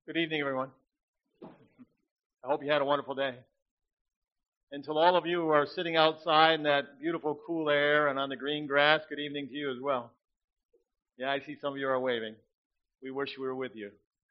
Good evening, everyone. I hope you had a wonderful day. And to all of you who are sitting outside in that beautiful cool air and on the green grass, good evening to you as well. Yeah, I see some of you are waving. We wish we were with you.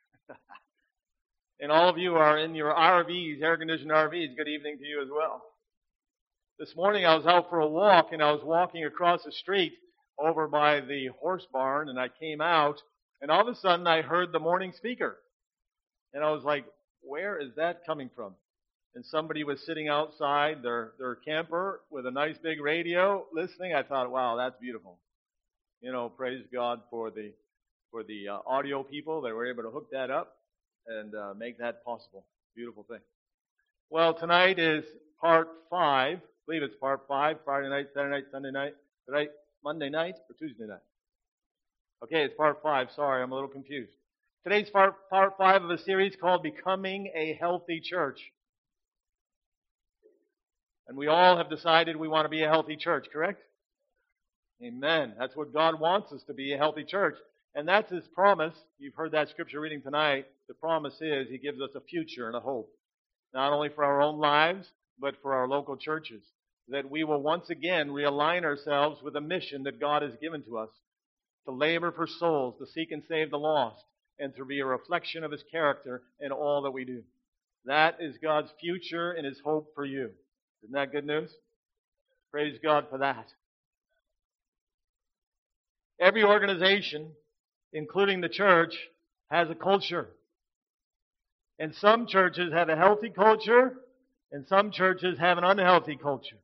And all of you are in your RVs, air-conditioned RVs, good evening to you as well. This morning I was out for a walk, and I was walking across the street over by the horse barn, and I came out, and all of a sudden I heard the morning speaker. And I was like, where is that coming from? And somebody was sitting outside their camper with a nice big radio listening. I thought, wow, that's beautiful. You know, praise God for the audio people that were able to hook that up and make that possible. Beautiful thing. Well, tonight is part 5. I believe it's part 5. Friday night, Saturday night, Sunday night. Tonight, Monday night or Tuesday night? Okay, it's part 5. Sorry, I'm a little confused. Today's part 5 of a series called Becoming a Healthy Church. And we all have decided we want to be a healthy church, correct? Amen. That's what God wants us to be, a healthy church. And that's His promise. You've heard that scripture reading tonight. The promise is He gives us a future and a hope. Not only for our own lives, but for our local churches. That we will once again realign ourselves with a mission that God has given to us. To labor for souls, to seek and save the lost, and to be a reflection of His character in all that we do. That is God's future and His hope for you. Isn't that good news? Praise God for that. Every organization, including the church, has a culture. And some churches have a healthy culture, and some churches have an unhealthy culture.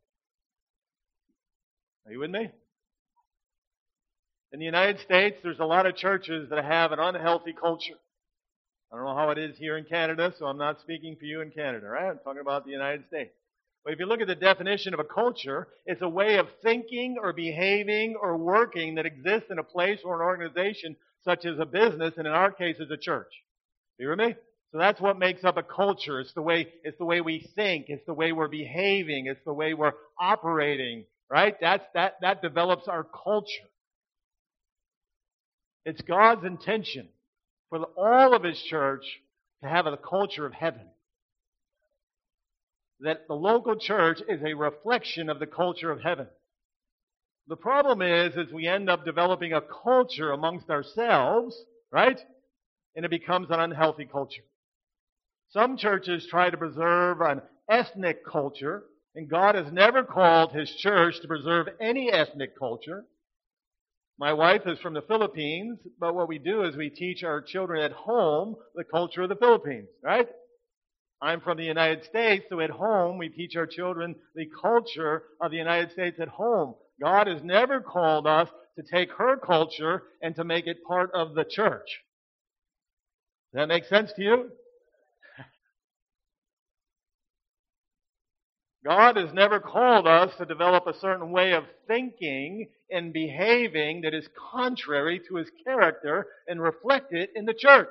Are you with me? In the United States, there's a lot of churches that have an unhealthy culture. I don't know how it is here in Canada, so I'm not speaking for you in Canada, right? I'm talking about the United States. But if you look at the definition of a culture, it's a way of thinking or behaving or working that exists in a place or an organization such as a business, and in our case, is a church. You with me? So that's what makes up a culture. It's the way we think. It's the way we're behaving. It's the way we're operating, right? That develops our culture. It's God's intention for all of His church to have a culture of heaven. That the local church is a reflection of the culture of heaven. The problem is we end up developing a culture amongst ourselves, right? And it becomes an unhealthy culture. Some churches try to preserve an ethnic culture, and God has never called His church to preserve any ethnic culture. My wife is from the Philippines, but what we do is we teach our children at home the culture of the Philippines, right? I'm from the United States, so at home we teach our children the culture of the United States at home. God has never called us to take her culture and to make it part of the church. Does that make sense to you? God has never called us to develop a certain way of thinking and behaving that is contrary to His character and reflect it in the church.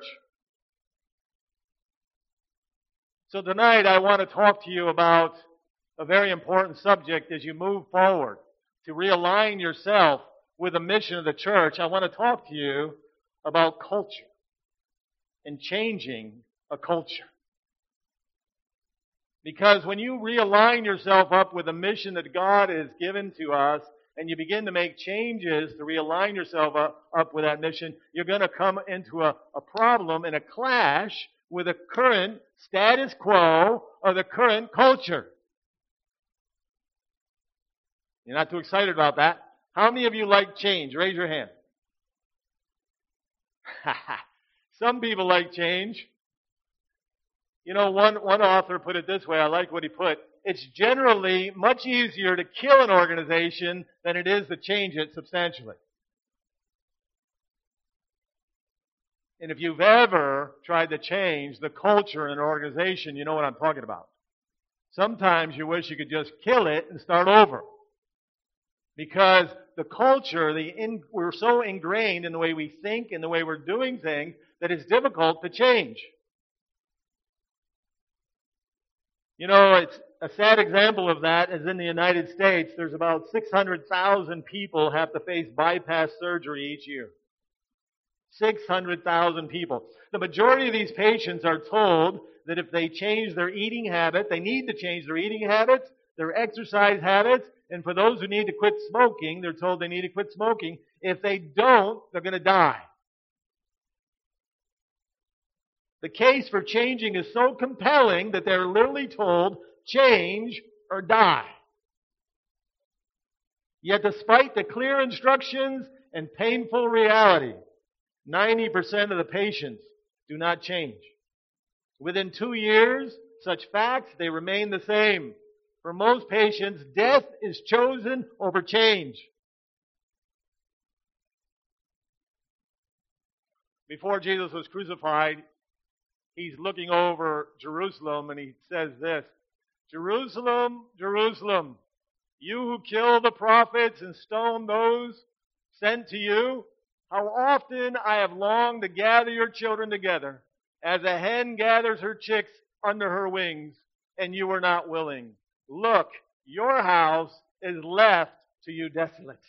So tonight I want to talk to you about a very important subject as you move forward to realign yourself with the mission of the church. I want to talk to you about culture and changing a culture. Because when you realign yourself up with the mission that God has given to us, and you begin to make changes to realign yourself up with that mission, you're going to come into a problem and a clash with the current status quo of the current culture. You're not too excited about that? How many of you like change? Raise your hand. Some people like change. You know, one author put it this way. I like what he put. It's generally much easier to kill an organization than it is to change it substantially. And if you've ever tried to change the culture in an organization, you know what I'm talking about. Sometimes you wish you could just kill it and start over. Because the culture, we're so ingrained in the way we think and the way we're doing things that it's difficult to change. You know, it's a sad example of that is in the United States, there's about 600,000 people have to face bypass surgery each year. 600,000 people. The majority of these patients are told that if they change their eating habit, they need to change their eating habits, their exercise habits, and for those who need to quit smoking, they're told they need to quit smoking. If they don't, they're going to die. The case for changing is so compelling that they're literally told, change or die. Yet despite the clear instructions and painful reality, 90% of the patients do not change. Within 2 years, such facts, they remain the same. For most patients, death is chosen over change. Before Jesus was crucified, he's looking over Jerusalem and he says this, Jerusalem, Jerusalem, you who kill the prophets and stone those sent to you, how often I have longed to gather your children together, as a hen gathers her chicks under her wings, and you were not willing. Look, your house is left to you desolate.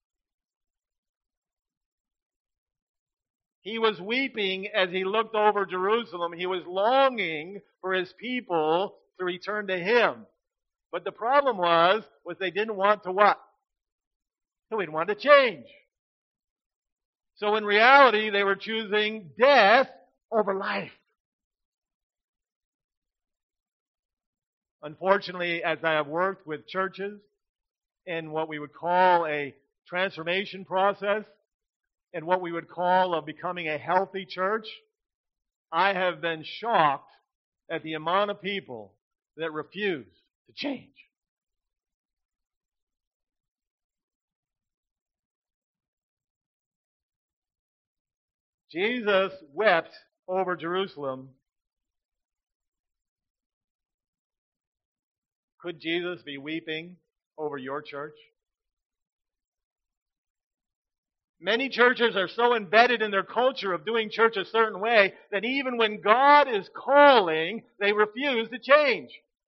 He was weeping as he looked over Jerusalem. He was longing for his people to return to him. But the problem was they didn't want to what? They didn't want to change. So in reality, they were choosing death over life. Unfortunately, as I have worked with churches in what we would call a transformation process and what we would call of becoming a healthy church, I have been shocked at the amount of people that refuse to change. Jesus wept over Jerusalem. Could Jesus be weeping over your church? Many churches are so embedded in their culture of doing church a certain way that even when God is calling, they refuse to change.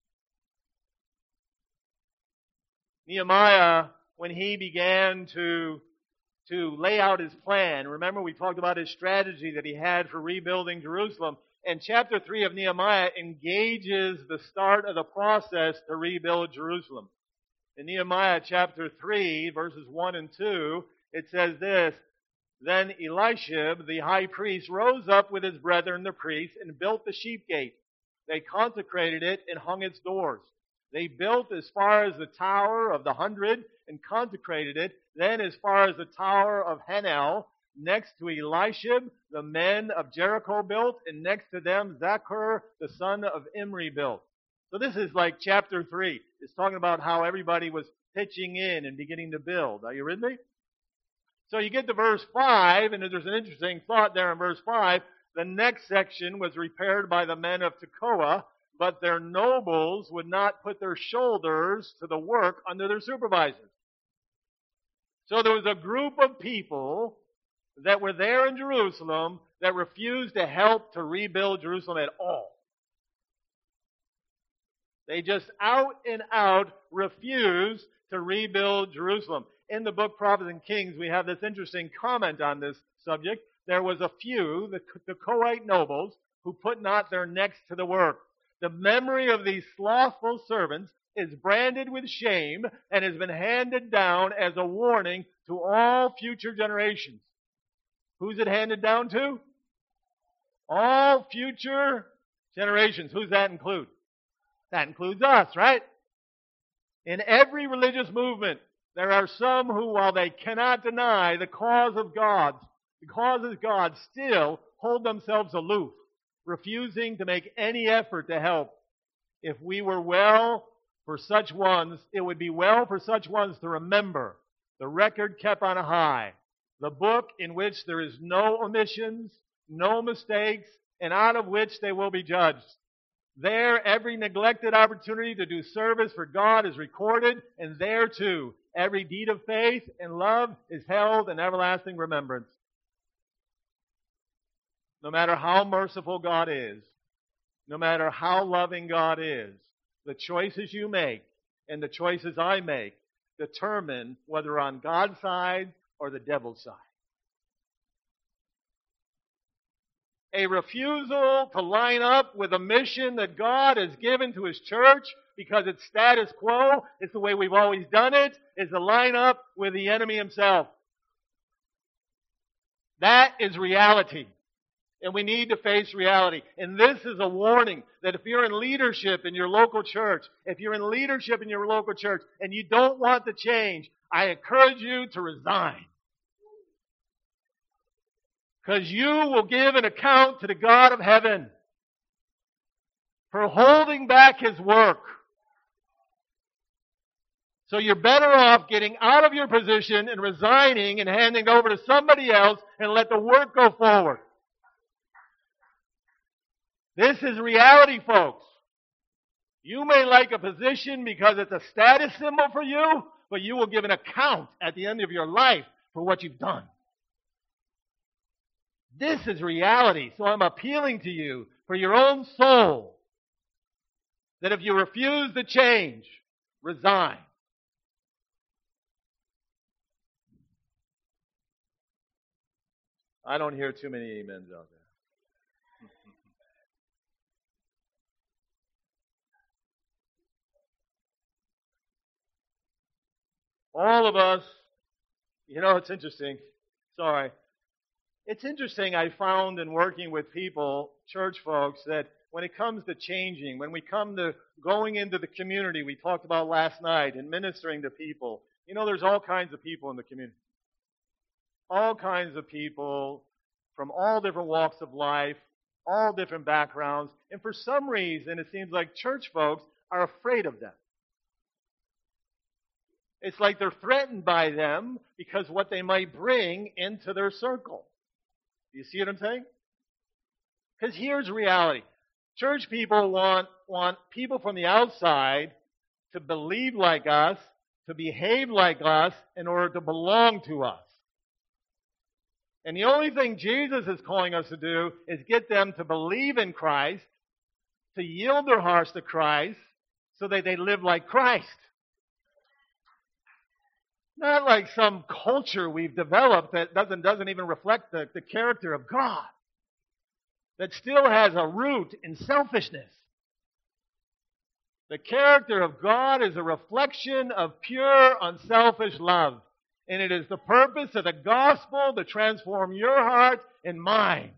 Nehemiah, when he began to lay out his plan, remember we talked about his strategy that he had for rebuilding Jerusalem, and chapter 3 of Nehemiah engages the start of the process to rebuild Jerusalem. In Nehemiah chapter 3, verses 1 and 2, it says this, Then Eliashib, the high priest, rose up with his brethren, the priests, and built the sheep gate. They consecrated it and hung its doors. They built as far as the Tower of the 100 and consecrated it, then as far as the Tower of Hanel. Next to Eliashib, the men of Jericho built, and next to them Zachar, the son of Imri, built. So this is like chapter 3. It's talking about how everybody was pitching in and beginning to build. Are you with me? So you get to verse 5, and there's an interesting thought there in verse 5. The next section was repaired by the men of Tekoa, but their nobles would not put their shoulders to the work under their supervisors. So there was a group of people that were there in Jerusalem that refused to help to rebuild Jerusalem at all. They just out and out refused to rebuild Jerusalem. In the book Prophets and Kings, we have this interesting comment on this subject. There was a few, the Tekoite nobles, who put not their necks to the work. The memory of these slothful servants is branded with shame and has been handed down as a warning to all future generations. Who's it handed down to? All future generations. Who's that include? That includes us, right? In every religious movement, there are some who, while they cannot deny the cause is God, still hold themselves aloof, refusing to make any effort to help. If we were well for such ones, it would be well for such ones to remember the record kept on a high, the book in which there is no omissions, no mistakes, and out of which they will be judged. There, every neglected opportunity to do service for God is recorded, and there, too, every deed of faith and love is held in everlasting remembrance. No matter how merciful God is, no matter how loving God is, the choices you make and the choices I make determine whether we're on God's side or the devil's side. a refusal to line up with a mission that God has given to His church because it's status quo, it's the way we've always done it, is to line up with the enemy himself. That is reality. And we need to face reality. And this is a warning that if you're in leadership in your local church, if you're in leadership in your local church and you don't want to change, I encourage you to resign. Because you will give an account to the God of heaven for holding back His work. So you're better off getting out of your position and resigning and handing it over to somebody else and let the work go forward. This is reality, folks. You may like a position because it's a status symbol for you, but you will give an account at the end of your life for what you've done. This is reality. So I'm appealing to you for your own soul that if you refuse to change, resign. I don't hear too many amens out there. All of us, it's interesting. Sorry. It's interesting I found in working with people, church folks, that when it comes to changing, when we come to going into the community we talked about last night and ministering to people, there's all kinds of people in the community. All kinds of people from all different walks of life, all different backgrounds, and for some reason it seems like church folks are afraid of them. It's like they're threatened by them because what they might bring into their circle. Do you see what I'm saying? Because here's reality. Church people want people from the outside to believe like us, to behave like us, in order to belong to us. And the only thing Jesus is calling us to do is get them to believe in Christ, to yield their hearts to Christ, so that they live like Christ. Not like some culture we've developed that doesn't even reflect the character of God. That still has a root in selfishness. The character of God is a reflection of pure, unselfish love. And it is the purpose of the gospel to transform your heart and mine.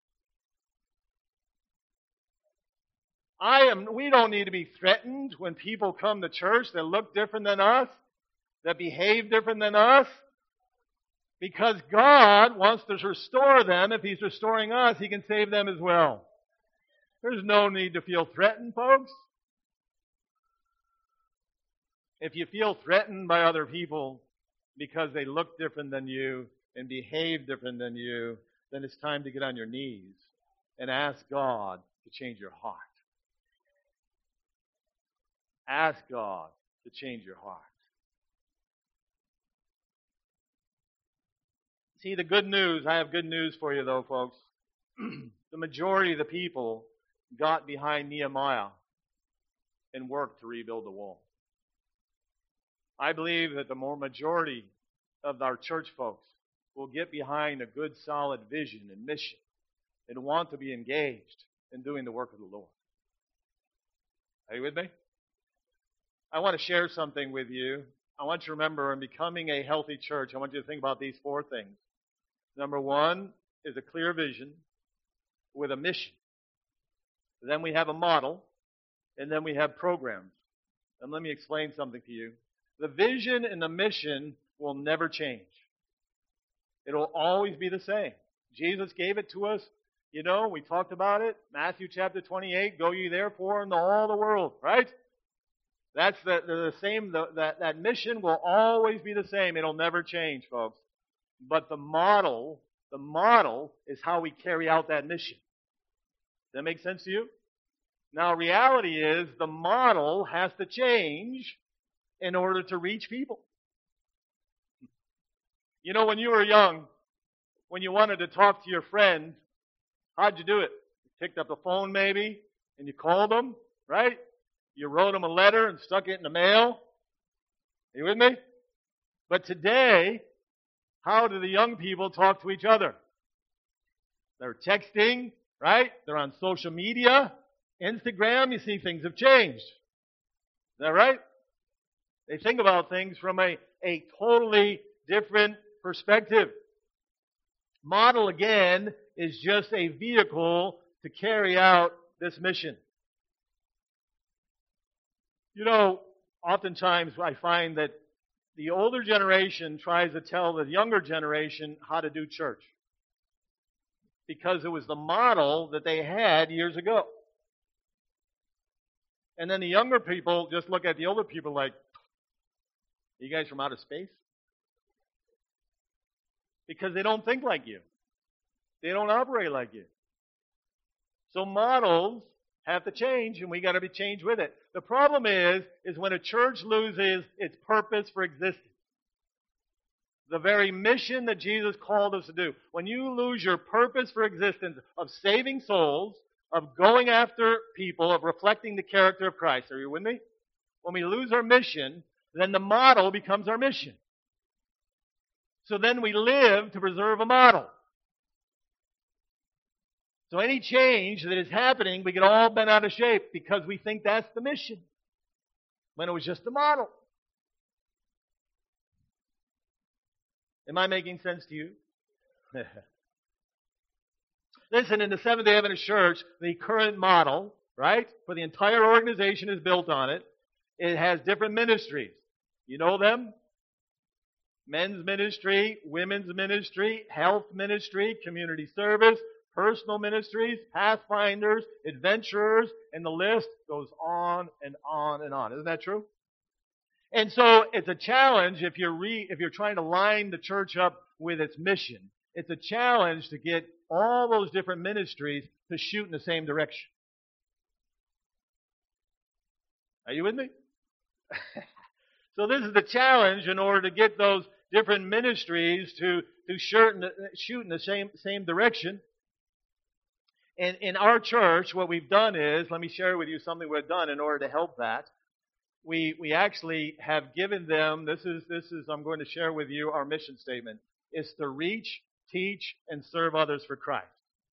We don't need to be threatened when people come to church that look different than us, that behave different than us, because God wants to restore them. If He's restoring us, He can save them as well. There's no need to feel threatened, folks. If you feel threatened by other people because they look different than you and behave different than you, then it's time to get on your knees and ask God to change your heart. Ask God to change your heart. See, the good news, I have good news for you though, folks. The majority of the people got behind Nehemiah and worked to rebuild the wall. I believe that the majority of our church folks will get behind a good, solid vision and mission and want to be engaged in doing the work of the Lord. Are you with me? I want to share something with you. I want you to remember, in becoming a healthy church, I want you to think about these 4 things. Number 1 is a clear vision with a mission. Then we have a model, and then we have programs. And let me explain something to you. The vision and the mission will never change. It will always be the same. Jesus gave it to us. We talked about it. Matthew chapter 28, go ye therefore into all the world, right? That's the same. That mission will always be the same. It'll never change, folks. But the model is how we carry out that mission. Does that make sense to you? Now, reality is the model has to change in order to reach people. When you were young, when you wanted to talk to your friend, how'd you do it? You picked up the phone maybe, and you called them, right? You wrote them a letter and stuck it in the mail. Are you with me? But today, how do the young people talk to each other? They're texting, right? They're on social media, Instagram, you see things have changed. Is that right? They think about things from a totally different perspective. Model, again, is just a vehicle to carry out this mission. You know, oftentimes I find that the older generation tries to tell the younger generation how to do church because it was the model that they had years ago. And then the younger people just look at the older people like, are you guys from outer space? Because they don't think like you. They don't operate like you. So models have to change, and we got to be changed with it. The problem is when a church loses its purpose for existence, the very mission that Jesus called us to do. When you lose your purpose for existence of saving souls, of going after people, of reflecting the character of Christ, are you with me? When we lose our mission, then the model becomes our mission. So then we live to preserve a model. So any change that is happening, we get all bent out of shape because we think that's the mission, when it was just the model. Am I making sense to you? Listen, in the Seventh-day Adventist Church, the current model, right, for the entire organization is built on it. It has different ministries. You know them? Men's ministry, women's ministry, health ministry, community service, personal ministries, pathfinders, adventurers, and the list goes on and on and on. Isn't that true? And so it's a challenge if you're trying to line the church up with its mission. It's a challenge to get all those different ministries to shoot in the same direction. Are you with me? So this is the challenge in order to get those different ministries to shoot in the same direction. And in our church, what we've done is, let me share with you something we've done in order to help that. We actually have given them, this is I'm going to share with you our mission statement. It's to reach, teach, and serve others for Christ.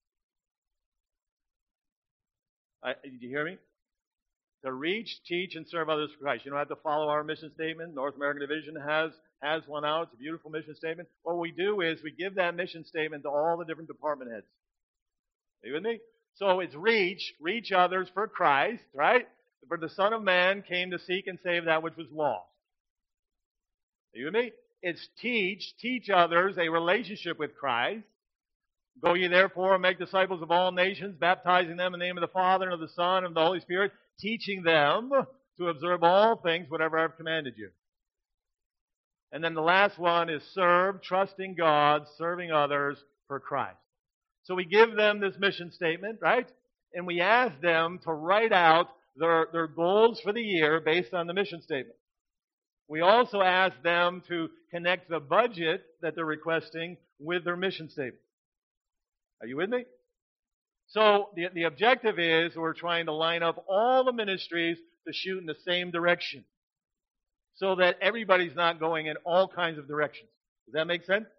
Did you hear me? To reach, teach, and serve others for Christ. You don't have to follow our mission statement. North American Division has one out. It's a beautiful mission statement. What we do is we give that mission statement to all the different department heads. Are you with me? So it's reach others for Christ, right? For the Son of Man came to seek and save that which was lost. Are you with me? It's teach others a relationship with Christ. Go ye therefore and make disciples of all nations, baptizing them in the name of the Father and of the Son and of the Holy Spirit, teaching them to observe all things, whatever I've commanded you. And then the last one is serve, trusting God, serving others for Christ. So we give them this mission statement, right? And we ask them to write out their goals for the year based on the mission statement. We also ask them to connect the budget that they're requesting with their mission statement. Are you with me? So the objective is we're trying to line up all the ministries to shoot in the same direction so that everybody's not going in all kinds of directions. Does that make sense?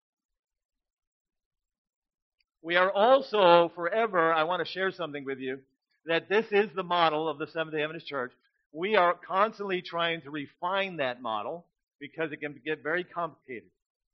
We are also forever, I want to share something with you, that this is the model of the Seventh-day Adventist Church. We are constantly trying to refine that model because it can get very complicated.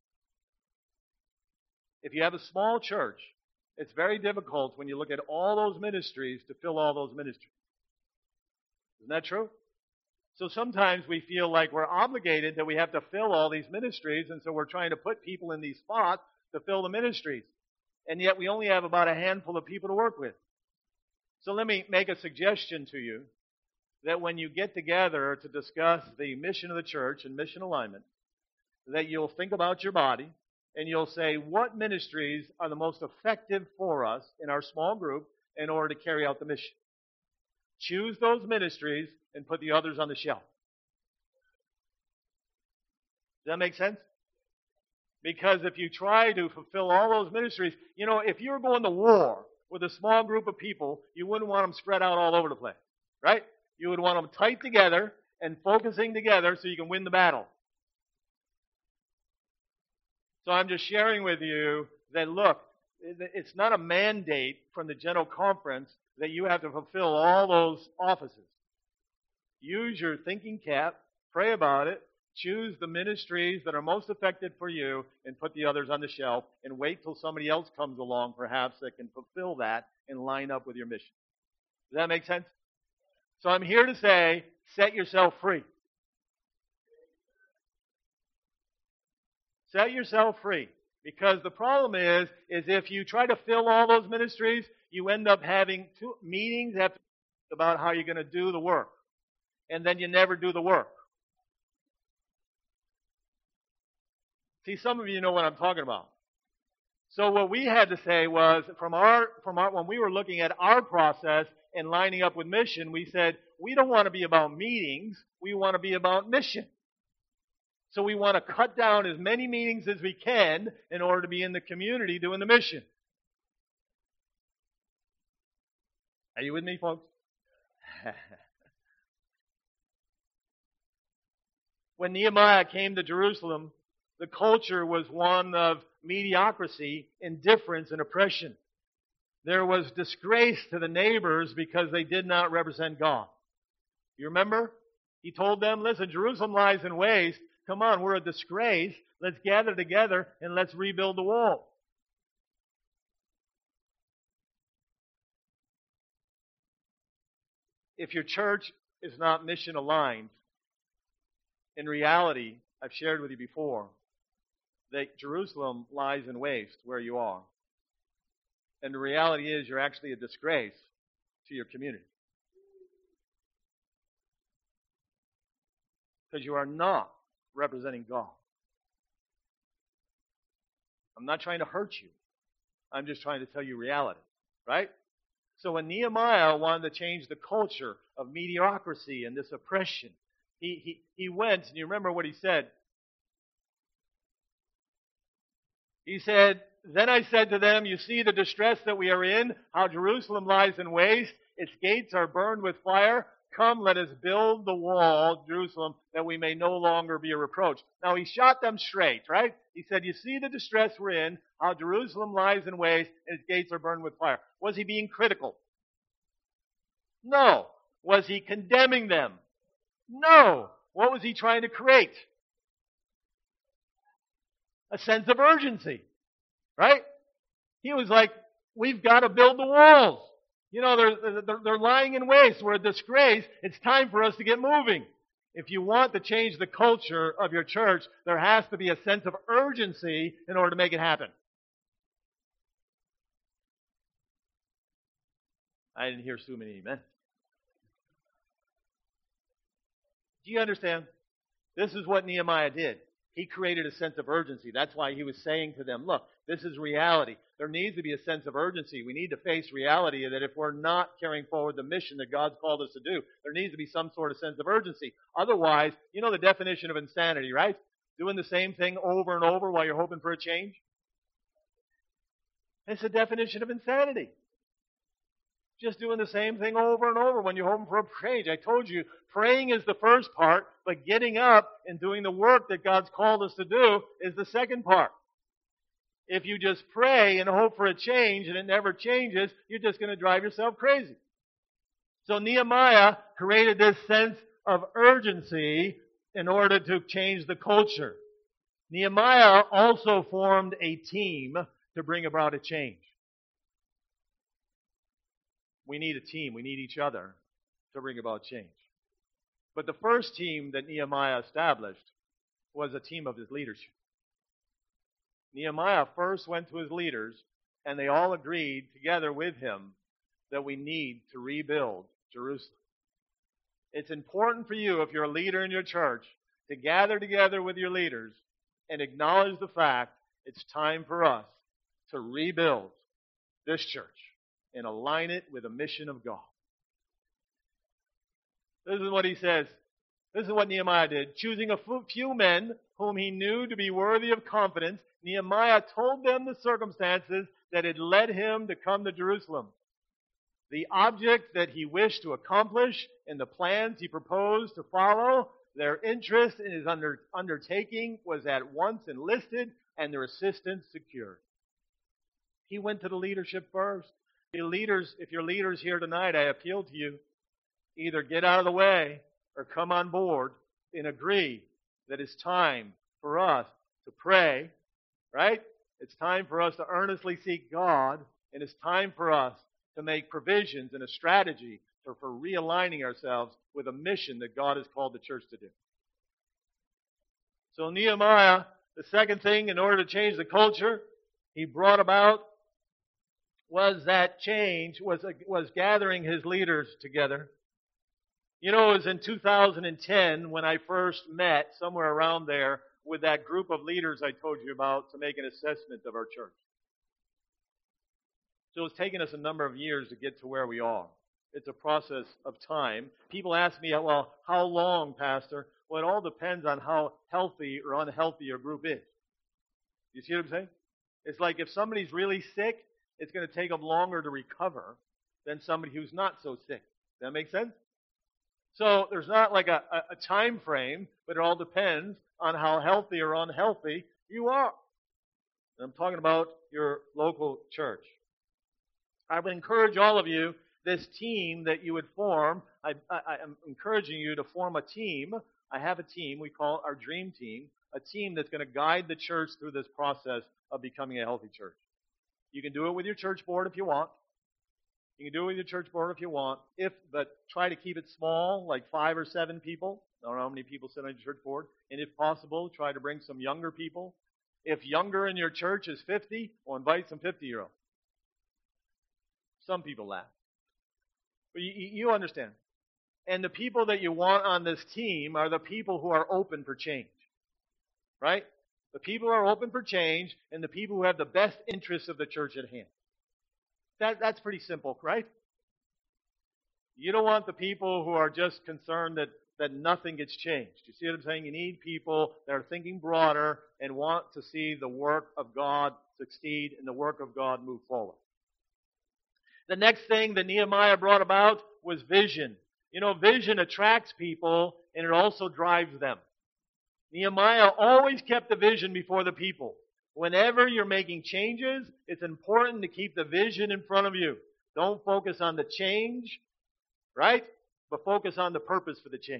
If you have a small church, it's very difficult when you look at all those ministries to fill all those ministries. Isn't that true? So sometimes we feel like we're obligated that we have to fill all these ministries, and so we're trying to put people in these spots to fill the ministries. And yet we only have about a handful of people to work with. So let me make a suggestion to you that when you get together to discuss the mission of the church and mission alignment, that you'll think about your body and you'll say, what ministries are the most effective for us in our small group in order to carry out the mission? Choose those ministries and put the others on the shelf. Does that make sense? Because if you try to fulfill all those ministries, you know, if you're going to war with a small group of people, you wouldn't want them spread out all over the place, right? You would want them tight together and focusing together so you can win the battle. So I'm just sharing with you that, look, It's not a mandate from the General Conference that you have to fulfill all those offices. Use your thinking cap, pray about it, choose the ministries that are most effective for you, and put the others on the shelf, and wait till somebody else comes along, perhaps, that can fulfill that and line up with your mission. Does that make sense? So I'm here to say, set yourself free. Set yourself free. Because the problem is if you try to fill all those ministries, you end up having two meetings about how you're going to do the work. And then you never do the work. See, some of you know what I'm talking about. So what we had to say was, when we were looking at our process and lining up with mission, we said, we don't want to be about meetings, we want to be about mission. So we want to cut down as many meetings as we can in order to be in the community doing the mission. Are you with me, folks? When Nehemiah came to Jerusalem, the culture was one of mediocrity, indifference, and oppression. There was disgrace to the neighbors because they did not represent God. You remember? He told them, listen, Jerusalem lies in waste. Come on, we're a disgrace. Let's gather together and let's rebuild the wall. If your church is not mission aligned, in reality, I've shared with you before, that Jerusalem lies in waste where you are. And the reality is you're actually a disgrace to your community. Because you are not representing God. I'm not trying to hurt you. I'm just trying to tell you reality. Right? So when Nehemiah wanted to change the culture of mediocrity and this oppression, he went, and you remember what he said. He said, then I said to them, you see the distress that we are in, how Jerusalem lies in waste, its gates are burned with fire. Come, let us build the wall, Jerusalem, that we may no longer be a reproach. Now he shot them straight, right? He said, you see the distress we're in, how Jerusalem lies in waste, and its gates are burned with fire. Was he being critical? No. Was he condemning them? No. What was he trying to create? A sense of urgency, right? He was like, we've got to build the walls. You know, they're lying in waste. We're a disgrace. It's time for us to get moving. If you want to change the culture of your church, there has to be a sense of urgency in order to make it happen. I didn't hear so many amen. Do you understand? This is what Nehemiah did. He created a sense of urgency. That's why he was saying to them, look, this is reality. There needs to be a sense of urgency. We need to face reality that if we're not carrying forward the mission that God's called us to do, there needs to be some sort of sense of urgency. Otherwise, you know the definition of insanity, right? Doing the same thing over and over while you're hoping for a change. It's the definition of insanity. Just doing the same thing over and over when you're hoping for a change. I told you, praying is the first part, but getting up and doing the work that God's called us to do is the second part. If you just pray and hope for a change and it never changes, you're just going to drive yourself crazy. So Nehemiah created this sense of urgency in order to change the culture. Nehemiah also formed a team to bring about a change. We need a team. We need each other to bring about change. But the first team that Nehemiah established was a team of his leadership. Nehemiah first went to his leaders, and they all agreed together with him that we need to rebuild Jerusalem. It's important for you, if you're a leader in your church, to gather together with your leaders and acknowledge the fact it's time for us to rebuild this church and align it with the mission of God. This is what he says. This is what Nehemiah did. Choosing a few men whom he knew to be worthy of confidence, Nehemiah told them the circumstances that had led him to come to Jerusalem, the object that he wished to accomplish, and the plans he proposed to follow. Their interest in his undertaking was at once enlisted and their assistance secured. He went to the leadership first. If you're leaders here tonight, I appeal to you, either get out of the way or come on board and agree that it's time for us to pray, right? It's time for us to earnestly seek God, and it's time for us to make provisions and a strategy for realigning ourselves with a mission that God has called the church to do. So Nehemiah, the second thing in order to change the culture he brought about was that change, was gathering his leaders together. You know, it was in 2010 when I first met, somewhere around there, with that group of leaders I told you about to make an assessment of our church. So it's taken us a number of years to get to where we are. It's a process of time. People ask me, well, how long, Pastor? Well, it all depends on how healthy or unhealthy your group is. You see what I'm saying? It's like if somebody's really sick, it's going to take them longer to recover than somebody who's not so sick. Does that make sense? So there's not like a time frame, but it all depends on how healthy or unhealthy you are. And I'm talking about your local church. I would encourage all of you, this team that you would form, I'm encouraging you to form a team. I have a team, we call it our dream team, a team that's going to guide the church through this process of becoming a healthy church. You can do it with your church board if you want. You can do it with your church board if you want, but try to keep it small, like 5 or 7 people. I don't know how many people sit on your church board. And if possible, try to bring some younger people. If younger in your church is 50, well, invite some 50-year-olds. Some people laugh. But you understand. And the people that you want on this team are the people who are open for change. Right? The people who are open for change and the people who have the best interests of the church at hand. That's pretty simple, right? You don't want the people who are just concerned that nothing gets changed. You see what I'm saying? You need people that are thinking broader and want to see the work of God succeed and the work of God move forward. The next thing that Nehemiah brought about was vision. You know, vision attracts people and it also drives them. Nehemiah always kept the vision before the people. Whenever you're making changes, it's important to keep the vision in front of you. Don't focus on the change, right? But focus on the purpose for the change.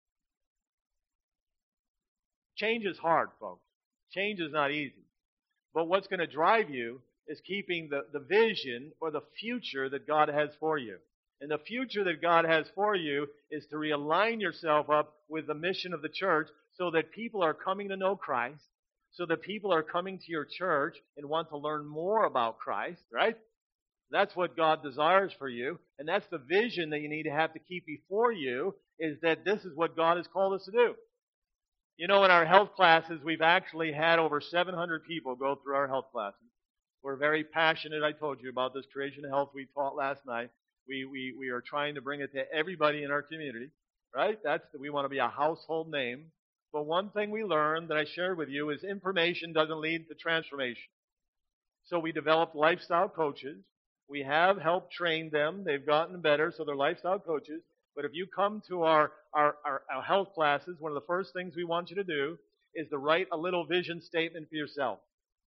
Change is hard, folks. Change is not easy. But what's going to drive you is keeping the vision or the future that God has for you. And the future that God has for you is to realign yourself up with the mission of the church so that people are coming to know Christ, so that people are coming to your church and want to learn more about Christ, right? That's what God desires for you. And that's the vision that you need to have to keep before you, is that this is what God has called us to do. You know, in our health classes, we've actually had over 700 people go through our health classes. We're very passionate, I told you, about this creation of health we taught last night. We are trying to bring it to everybody in our community, right? We want to be a household name. But one thing we learned that I shared with you is information doesn't lead to transformation. So we developed lifestyle coaches. We have helped train them. They've gotten better, so they're lifestyle coaches. But if you come to our health classes, one of the first things we want you to do is to write a little vision statement for yourself.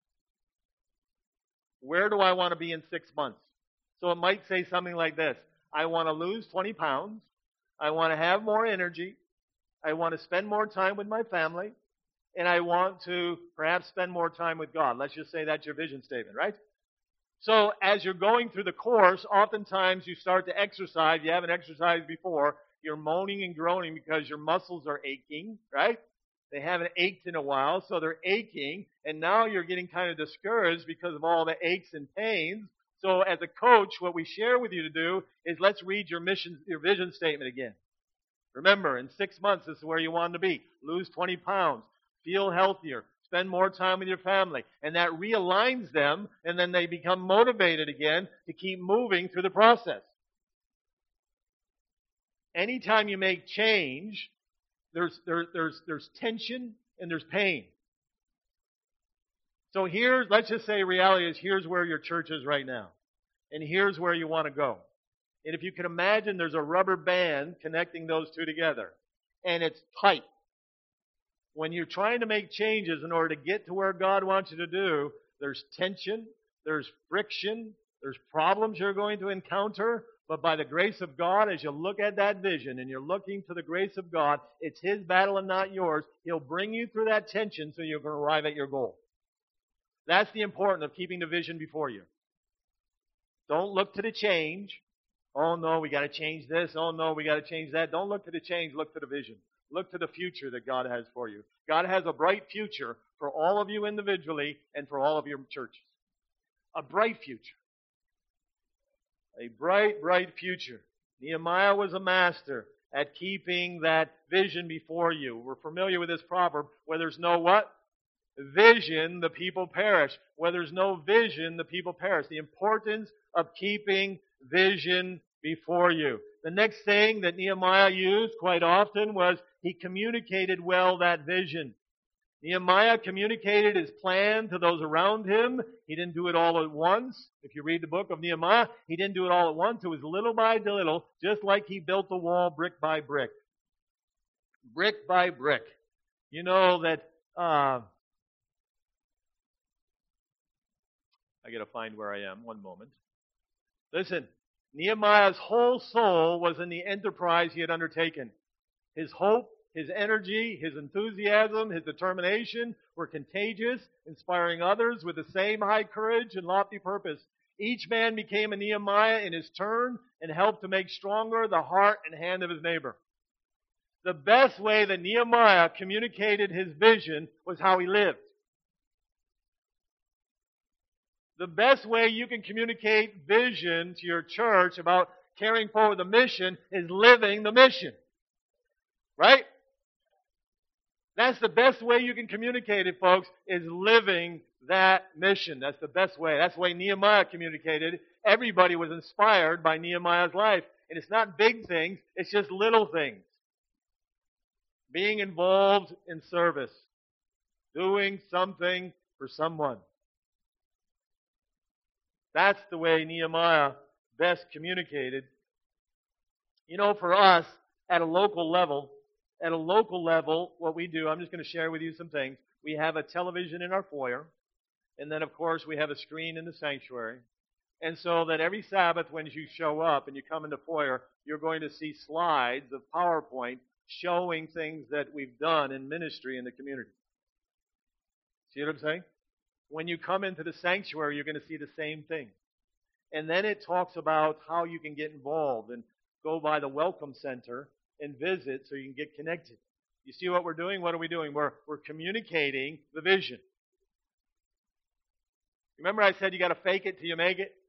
Where do I want to be in 6 months? So it might say something like this. I want to lose 20 pounds. I want to have more energy. I want to spend more time with my family. And I want to perhaps spend more time with God. Let's just say that's your vision statement, right? So as you're going through the course, oftentimes you start to exercise. You haven't exercised before. You're moaning and groaning because your muscles are aching, right? They haven't ached in a while, so they're aching. And now you're getting kind of discouraged because of all the aches and pains. So as a coach, what we share with you to do is let's read your vision statement again. Remember, in 6 months, this is where you want to be. Lose 20 pounds. Feel healthier. Spend more time with your family. And that realigns them, and then they become motivated again to keep moving through the process. Anytime you make change, there's tension and there's pain. So let's just say reality is here's where your church is right now. And here's where you want to go. And if you can imagine, there's a rubber band connecting those two together. And it's tight. When you're trying to make changes in order to get to where God wants you to do, there's tension, There's friction. There's problems you're going to encounter. But by the grace of God, as you look at that vision and you're looking to the grace of God, it's His battle and not yours. He'll bring you through that tension so you can arrive at your goal. That's the importance of keeping the vision before you. Don't look to the change. Oh no, we got to change this. Oh no, we got to change that. Don't look to the change. Look to the vision. Look to the future that God has for you. God has a bright future for all of you individually and for all of your churches. A bright future. A bright, bright future. Nehemiah was a master at keeping that vision before you. We're familiar with this proverb, where there's no what? Vision, the people perish. Where there's no vision, the people perish. The importance of keeping vision before you. The next thing that Nehemiah used quite often was he communicated well that vision. Nehemiah communicated his plan to those around him. He didn't do it all at once. If you read the book of Nehemiah, he didn't do it all at once. It was little by little, just like he built the wall brick by brick. Brick by brick. You know that, I gotta find where I am. One moment. Listen, Nehemiah's whole soul was in the enterprise he had undertaken. His hope, his energy, his enthusiasm, his determination were contagious, inspiring others with the same high courage and lofty purpose. Each man became a Nehemiah in his turn and helped to make stronger the heart and hand of his neighbor. The best way that Nehemiah communicated his vision was how he lived. The best way you can communicate vision to your church about carrying forward the mission is living the mission. Right? That's the best way you can communicate it, folks, is living that mission. That's the best way. That's the way Nehemiah communicated. Everybody was inspired by Nehemiah's life. And it's not big things, it's just little things. Being involved in service. Doing something for someone. That's the way Nehemiah best communicated. You know, for us, at a local level, what we do, I'm just going to share with you some things. We have a television in our foyer, and then, of course, we have a screen in the sanctuary. And so that every Sabbath when you show up and you come into foyer, you're going to see slides of PowerPoint showing things that we've done in ministry in the community. See what I'm saying? When you come into the sanctuary, you're going to see the same thing. And then it talks about how you can get involved and go by the Welcome Center and visit so you can get connected. You see what we're doing? What are we doing? We're communicating the vision. Remember I said you got to fake it till you make it?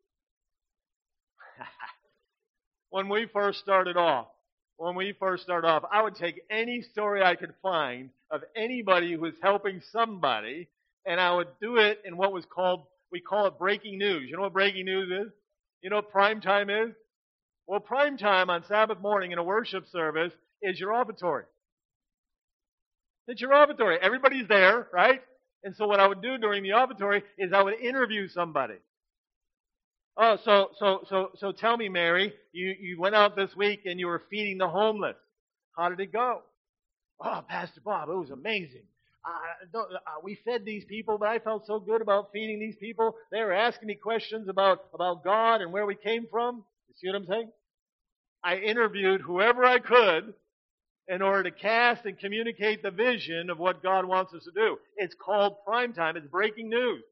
When we first started off, I would take any story I could find of anybody who was helping somebody, and I would do it in what was called, we call it breaking news. You know what breaking news is? You know what prime time is? Well, prime time on Sabbath morning in a worship service is your offertory. It's your offertory. Everybody's there, right? And so what I would do during the offertory is I would interview somebody. Oh, so tell me, Mary, you went out this week and you were feeding the homeless. How did it go? Oh, Pastor Bob, it was amazing. We fed these people, but I felt so good about feeding these people. They were asking me questions about God and where we came from. You see what I'm saying? I interviewed whoever I could in order to cast and communicate the vision of what God wants us to do. It's called prime time. It's breaking news.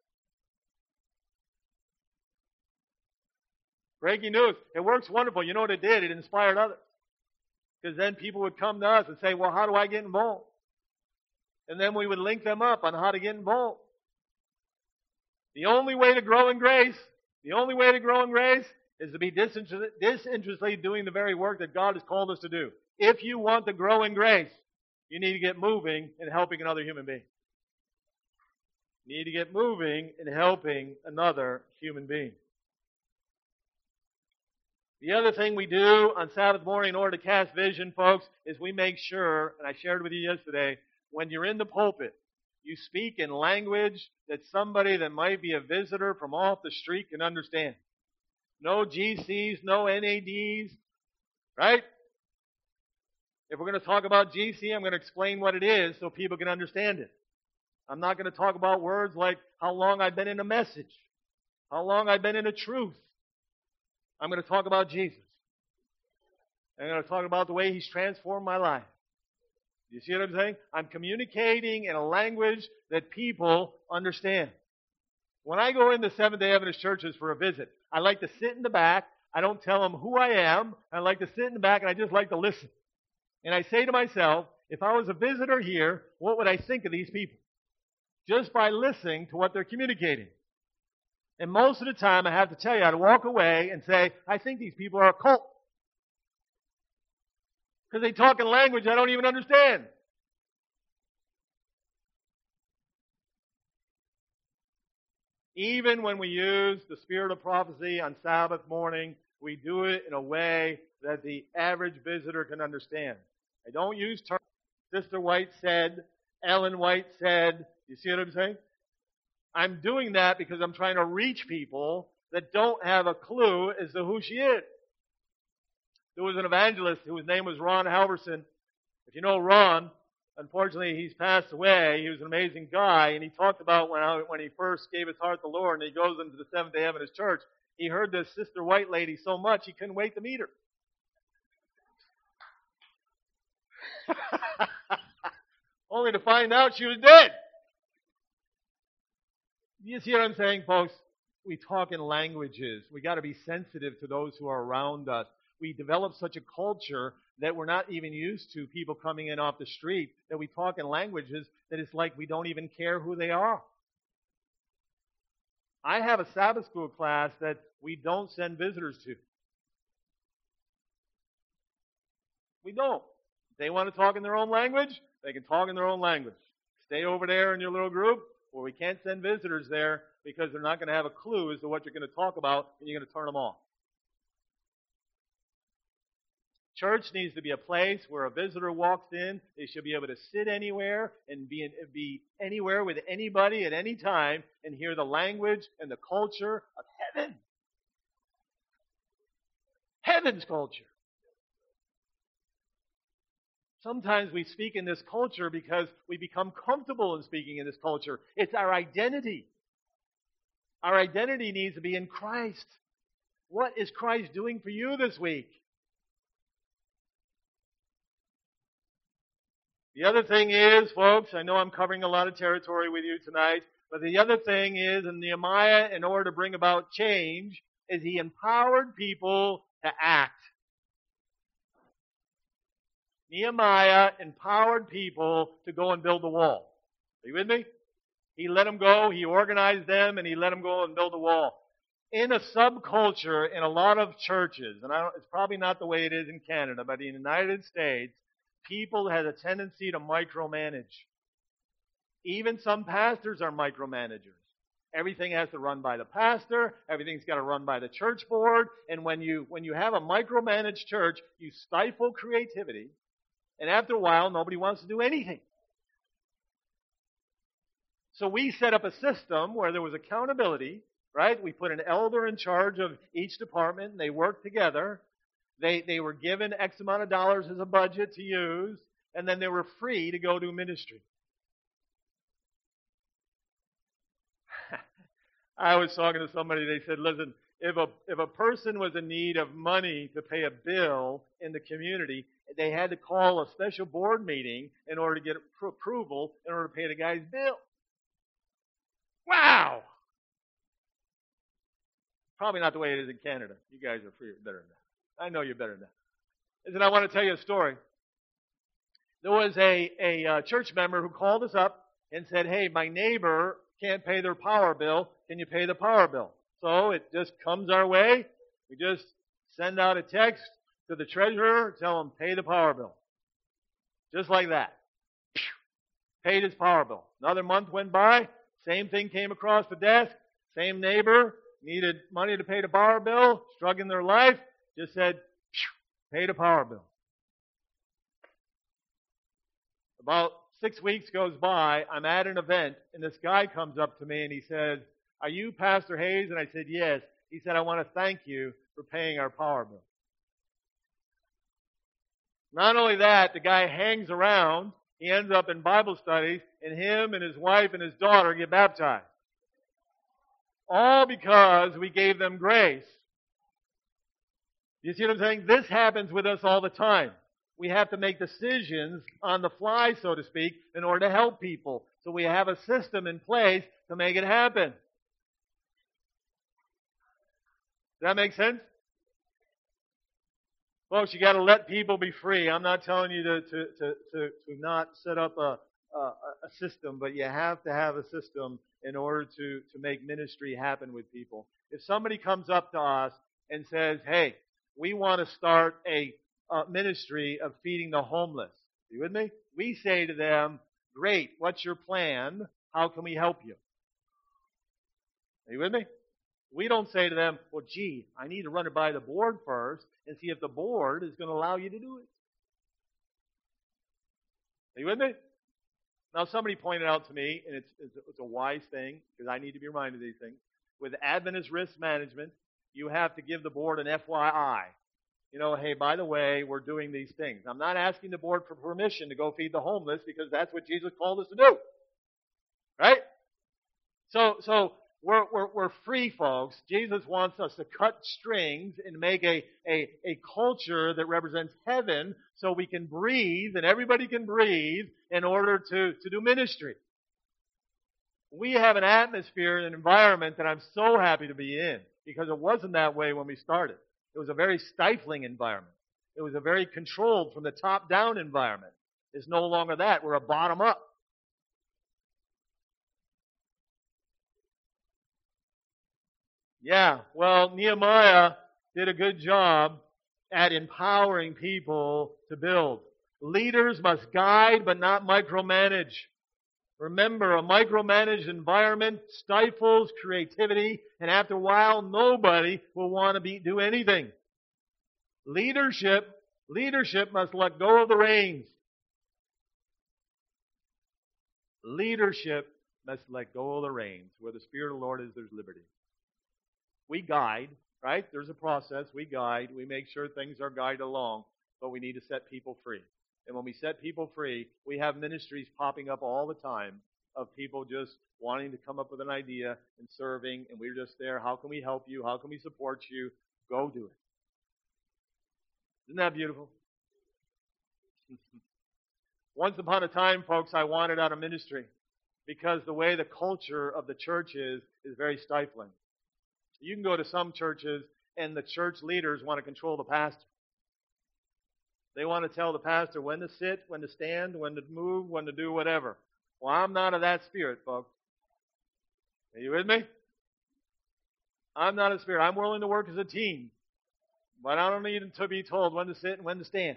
Breaking news. It works wonderful. You know what it did? It inspired others. Because then people would come to us and say, well, how do I get involved? And then we would link them up on how to get involved. The only way to grow in grace is to be disinterestedly doing the very work that God has called us to do. If you want to grow in grace, you need to get moving in helping another human being. You need to get moving in helping another human being. The other thing we do on Sabbath morning in order to cast vision, folks, is we make sure, and I shared with you yesterday, when you're in the pulpit, you speak in language that somebody that might be a visitor from off the street can understand. No GCs, no NADs, right? If we're going to talk about GC, I'm going to explain what it is so people can understand it. I'm not going to talk about words like how long I've been in a message. how long I've been in the truth. I'm going to talk about Jesus. I'm going to talk about the way He's transformed my life. You see what I'm saying? I'm communicating in a language that people understand. When I go into Seventh-day Adventist churches for a visit, I like to sit in the back. I don't tell them who I am. I like to sit in the back, and I just like to listen. And I say to myself, if I was a visitor here, what would I think of these people? Just by listening to what they're communicating. And most of the time, I have to tell you, I'd walk away and say, I think these people are a cult. Because they talk in language I don't even understand. Even when we use the spirit of prophecy on Sabbath morning, we do it in a way that the average visitor can understand. I don't use terms. Sister White said, Ellen White said. You see what I'm saying? I'm doing that because I'm trying to reach people that don't have a clue as to who she is. There was an evangelist whose name was Ron Halverson. If you know Ron, unfortunately he's passed away. He was an amazing guy, and he talked about when he first gave his heart to the Lord, and he goes into the Seventh-day Adventist Church. He heard this Sister White lady so much he couldn't wait to meet her. Only to find out she was dead. You see what I'm saying, folks? We talk in languages. We got to be sensitive to those who are around us. We develop such a culture that we're not even used to people coming in off the street, that we talk in languages that it's like we don't even care who they are. I have a Sabbath school class that we don't send visitors to. We don't. If they want to talk in their own language, they can talk in their own language. Stay over there in your little group, where we can't send visitors there because they're not going to have a clue as to what you're going to talk about, and you're going to turn them off. Church needs to be a place where a visitor walks in. They should be able to sit anywhere and be anywhere with anybody at any time and hear the language and the culture of heaven. Heaven's culture. Sometimes we speak in this culture because we become comfortable in speaking in this culture. It's our identity. Our identity needs to be in Christ. What is Christ doing for you this week? The other thing is, folks, I know I'm covering a lot of territory with you tonight, but the other thing is, in Nehemiah, in order to bring about change, is he empowered people to act. Nehemiah empowered people to go and build the wall. Are you with me? He let them go, he organized them, and he let them go and build the wall. In a subculture, in a lot of churches, and it's probably not the way it is in Canada, but in the United States, people have a tendency to micromanage. Even some pastors are micromanagers. Everything has to run by the pastor. Everything's got to run by the church board. And when you have a micromanaged church, you stifle creativity. And after a while, nobody wants to do anything. So we set up a system where there was accountability, right? We put an elder in charge of each department, and they worked together. They were given X amount of dollars as a budget to use, and then they were free to go do ministry. I was talking to somebody, they said, listen, if a person was in need of money to pay a bill in the community, they had to call a special board meeting in order to get approval in order to pay the guy's bill. Wow! Probably not the way it is in Canada. You guys are better than that. I know you're better than that. Listen, I want to tell you a story. There was a church member who called us up and said, hey, my neighbor can't pay their power bill. Can you pay the power bill? So it just comes our way. We just send out a text to the treasurer, tell him, pay the power bill. Just like that. Paid his power bill. Another month went by. Same thing came across the desk. Same neighbor needed money to pay the power bill, struggling their life. Just said, pay the power bill. About 6 weeks goes by, I'm at an event, and this guy comes up to me and he says, are you Pastor Hayes? And I said, yes. He said, I want to thank you for paying our power bill. Not only that, the guy hangs around. He ends up in Bible studies, and him and his wife and his daughter get baptized. All because we gave them grace. You see what I'm saying? This happens with us all the time. We have to make decisions on the fly, so to speak, in order to help people. So we have a system in place to make it happen. Does that make sense? Folks, you got to let people be free. I'm not telling you to not set up a system, but you have to have a system in order to make ministry happen with people. If somebody comes up to us and says, hey, we want to start a ministry of feeding the homeless. Are you with me? We say to them, great, what's your plan? How can we help you? Are you with me? We don't say to them, well, gee, I need to run it by the board first and see if the board is going to allow you to do it. Are you with me? Now, somebody pointed out to me, and it's a wise thing, because I need to be reminded of these things. With Adventist risk management, you have to give the board an FYI. You know, hey, by the way, we're doing these things. I'm not asking the board for permission to go feed the homeless, because that's what Jesus called us to do. Right? So we're free, folks. Jesus wants us to cut strings and make a culture that represents heaven so we can breathe and everybody can breathe in order to do ministry. We have an atmosphere and an environment that I'm so happy to be in, because it wasn't that way when we started. It was a very stifling environment. It was a very controlled from the top down environment. It's no longer that. We're a bottom up. Yeah, well, Nehemiah did a good job at empowering people to build. Leaders must guide but not micromanage. Remember, a micromanaged environment stifles creativity, and after a while, nobody will want to do anything. Leadership must let go of the reins. Leadership must let go of the reins. Where the Spirit of the Lord is, there's liberty. We guide, right? There's a process. We guide. We make sure things are guided along, but we need to set people free. And when we set people free, we have ministries popping up all the time of people just wanting to come up with an idea and serving, and we're just there. How can we help you? How can we support you? Go do it. Isn't that beautiful? Once upon a time, folks, I wanted out of ministry because the way the culture of the church is very stifling. You can go to some churches and the church leaders want to control the pastor. They want to tell the pastor when to sit, when to stand, when to move, when to do whatever. Well, I'm not of that spirit, folks. Are you with me? I'm not a spirit. I'm willing to work as a team. But I don't need to be told when to sit and when to stand.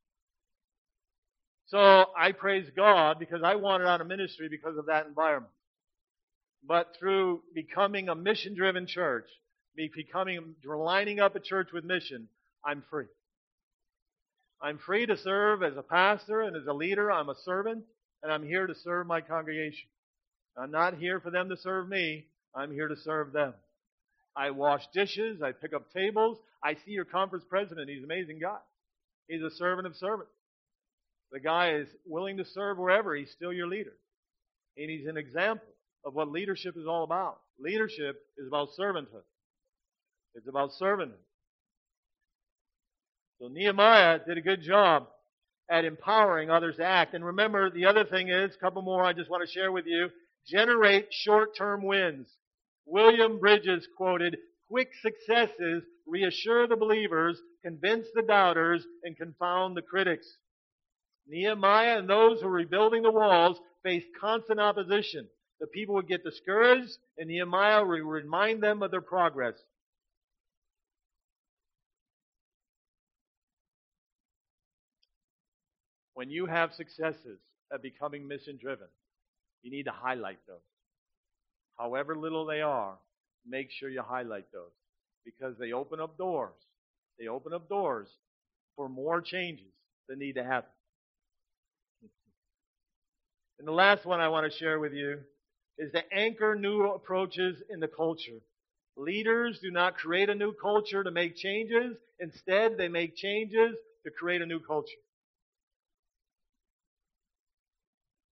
So I praise God because I wanted out of ministry because of that environment. But through becoming a mission-driven church, lining up a church with mission, I'm free. I'm free to serve as a pastor and as a leader. I'm a servant, and I'm here to serve my congregation. I'm not here for them to serve me. I'm here to serve them. I wash dishes. I pick up tables. I see your conference president. He's an amazing guy. He's a servant of servants. The guy is willing to serve wherever. He's still your leader. And he's an example of what leadership is all about. Leadership is about servanthood. It's about servanthood. So Nehemiah did a good job at empowering others to act. And remember, the other thing is, a couple more I just want to share with you, generate short-term wins. William Bridges quoted, "Quick successes reassure the believers, convince the doubters, and confound the critics." Nehemiah and those who were rebuilding the walls faced constant opposition. The people would get discouraged, and Nehemiah would remind them of their progress. When you have successes at becoming mission-driven, you need to highlight those. However little they are, make sure you highlight those because they open up doors. They open up doors for more changes that need to happen. And the last one I want to share with you is to anchor new approaches in the culture. Leaders do not create a new culture to make changes. Instead, they make changes to create a new culture.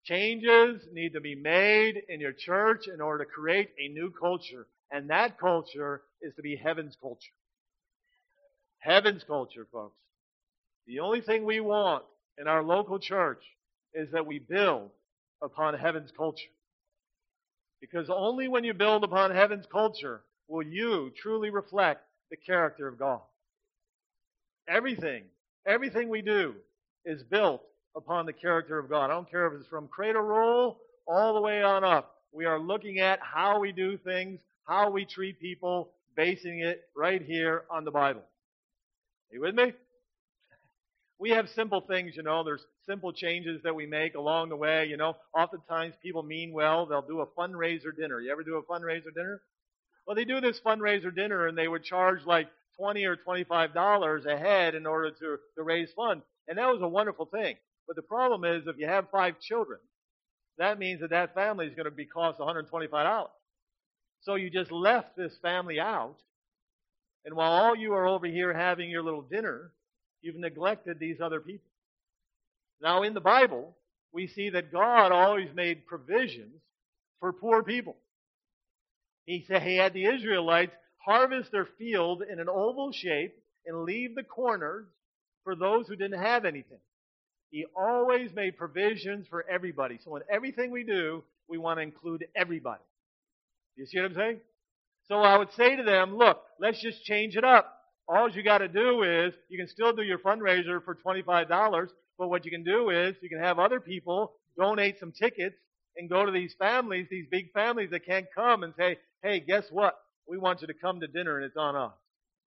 Changes need to be made in your church in order to create a new culture. And that culture is to be heaven's culture. Heaven's culture, folks. The only thing we want in our local church is that we build upon heaven's culture. Because only when you build upon heaven's culture will you truly reflect the character of God. Everything we do is built upon the character of God. I don't care if it's from cradle roll all the way on up. We are looking at how we do things, how we treat people, basing it right here on the Bible. Are you with me? We have simple things, there's simple changes that we make along the way, Oftentimes people mean well. They'll do a fundraiser dinner. You ever do a fundraiser dinner? Well, they do this fundraiser dinner and they would charge like $20 or $25 a head in order to raise funds. And that was a wonderful thing. But the problem is if you have 5 children, that means that family is going to cost $125. So you just left this family out. And while all you are over here having your little dinner, you've neglected these other people. Now, in the Bible, we see that God always made provisions for poor people. He said he had the Israelites harvest their field in an oval shape and leave the corners for those who didn't have anything. He always made provisions for everybody. So in everything we do, we want to include everybody. You see what I'm saying? So I would say to them, look, let's just change it up. All you got to do is, you can still do your fundraiser for $25, but what you can do is, you can have other people donate some tickets and go to these families, these big families that can't come and say, hey, guess what? We want you to come to dinner and it's on us.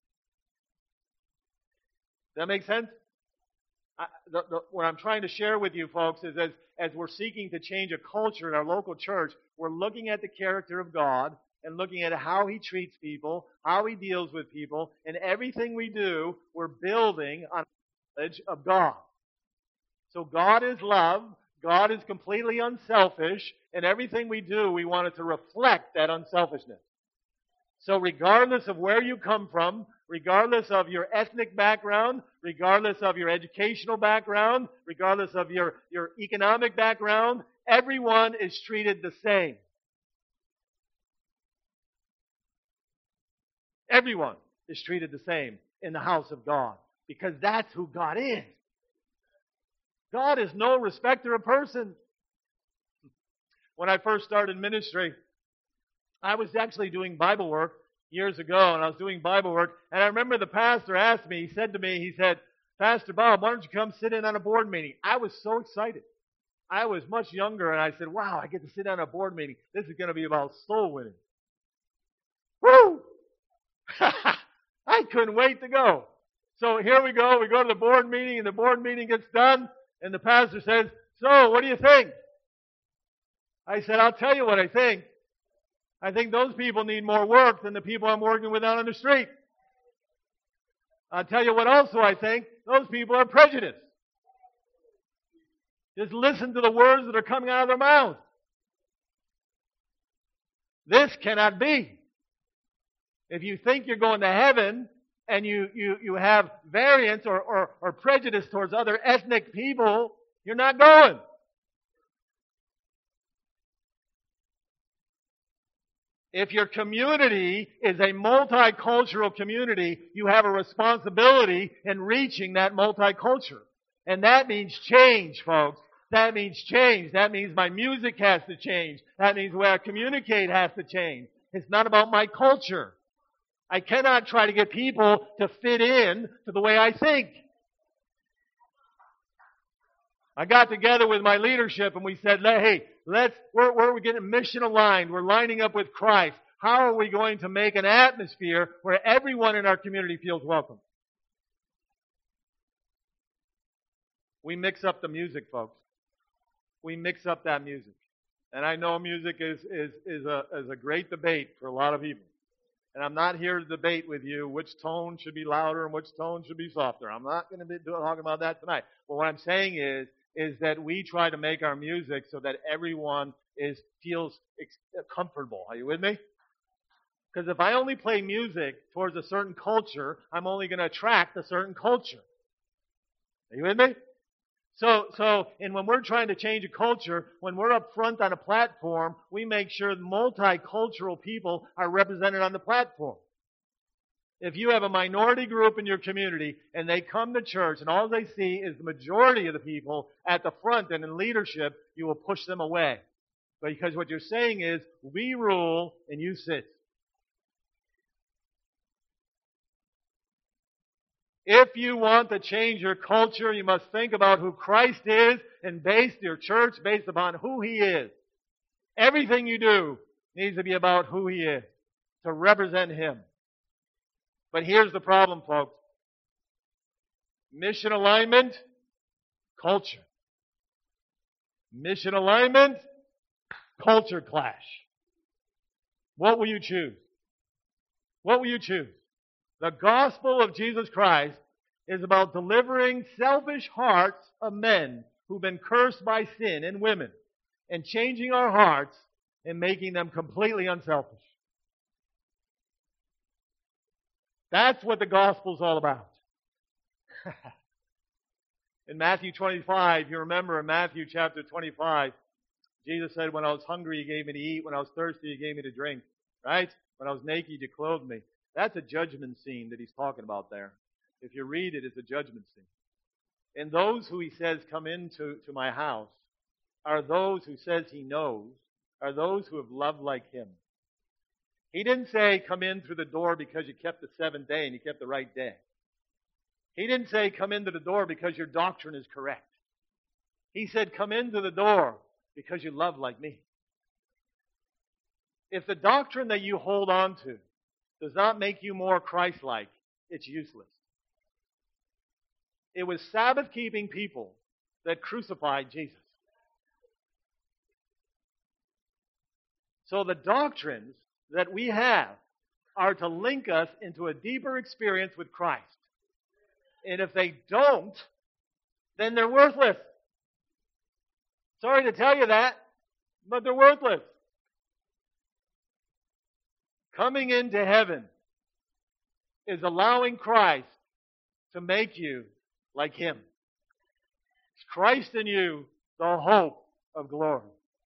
Does that make sense? What I'm trying to share with you folks is as we're seeking to change a culture in our local church, we're looking at the character of God and looking at how He treats people, how He deals with people, and everything we do, we're building on the knowledge of God. So God is love, God is completely unselfish, and everything we do, we want it to reflect that unselfishness. So regardless of where you come from, regardless of your ethnic background, regardless of your educational background, regardless of your economic background, everyone is treated the same. Everyone is treated the same in the house of God because that's who God is. God is no respecter of persons. When I first started ministry, I was actually doing Bible work years ago, and I was doing Bible work, and I remember the pastor asked me, he said, Pastor Bob, why don't you come sit in on a board meeting? I was so excited. I was much younger, and I said, wow, I get to sit on a board meeting. This is going to be about soul winning. Woo! I couldn't wait to go. So here we go. We go to the board meeting, and the board meeting gets done, and the pastor says, so, what do you think? I said, I'll tell you what I think. I think those people need more work than the people I'm working with out on the street. I'll tell you what also I think. Those people are prejudiced. Just listen to the words that are coming out of their mouth. This cannot be. If you think you're going to heaven and you have variance or prejudice towards other ethnic people, you're not going. If your community is a multicultural community, you have a responsibility in reaching that multiculture. And that means change, folks. That means change. That means my music has to change. That means the way I communicate has to change. It's not about my culture. I cannot try to get people to fit in to the way I think. I got together with my leadership and we said, hey, we're getting mission aligned. We're lining up with Christ. How are we going to make an atmosphere where everyone in our community feels welcome? We mix up the music, folks. We mix up that music. And I know music is a great debate for a lot of people. And I'm not here to debate with you which tone should be louder and which tone should be softer. I'm not going to be talking about that tonight. But what I'm saying is that we try to make our music so that everyone feels comfortable. Are you with me? Because if I only play music towards a certain culture, I'm only going to attract a certain culture. Are you with me? And when we're trying to change a culture, when we're up front on a platform, we make sure multicultural people are represented on the platform. If you have a minority group in your community and they come to church and all they see is the majority of the people at the front and in leadership, you will push them away. Because what you're saying is, we rule and you sit. If you want to change your culture, you must think about who Christ is and base your church based upon who He is. Everything you do needs to be about who He is, to represent Him. But here's the problem, folks. Mission alignment, culture. Mission alignment, culture clash. What will you choose? What will you choose? The gospel of Jesus Christ is about delivering selfish hearts of men who've been cursed by sin and women and changing our hearts and making them completely unselfish. That's what the gospel's all about. In Matthew 25, you remember in Matthew chapter 25, Jesus said, when I was hungry, you gave me to eat. When I was thirsty, you gave me to drink. Right? When I was naked, you clothed me. That's a judgment scene that He's talking about there. If you read it, it's a judgment scene. And those who He says come into my house are those who says He knows, are those who have loved like Him. He didn't say come in through the door because you kept the seventh day and you kept the right day. He didn't say come into the door because your doctrine is correct. He said come into the door because you love like me. If the doctrine that you hold on to does not make you more Christ-like, it's useless. It was Sabbath-keeping people that crucified Jesus. So the doctrines that we have are to link us into a deeper experience with Christ. And if they don't, then they're worthless. Sorry to tell you that, but they're worthless. Coming into heaven is allowing Christ to make you like Him. It's Christ in you, the hope of glory.